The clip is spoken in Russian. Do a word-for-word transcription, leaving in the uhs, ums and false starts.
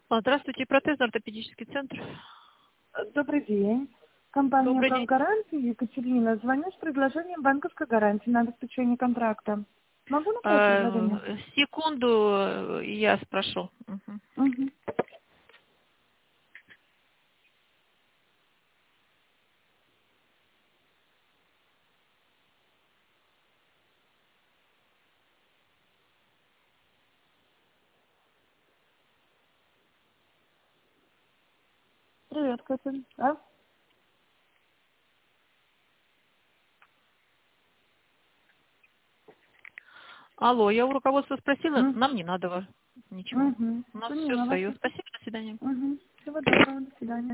Здравствуйте, протезно-ортопедический центр. Добрый день. Компания Добрый день. «Правгаранти», Екатерина. Звоню с предложением банковской гарантии на обеспечение контракта. Могу набрать предложение? Э, секунду, я спрошу. Мгм. Угу. Привет, Катя. А? Алло, я у руководства спросила, Угу. нам не надо ва- ничего. Угу. У нас все Поняла вас. свое. Спасибо, до свидания. Угу. Всего доброго, до свидания.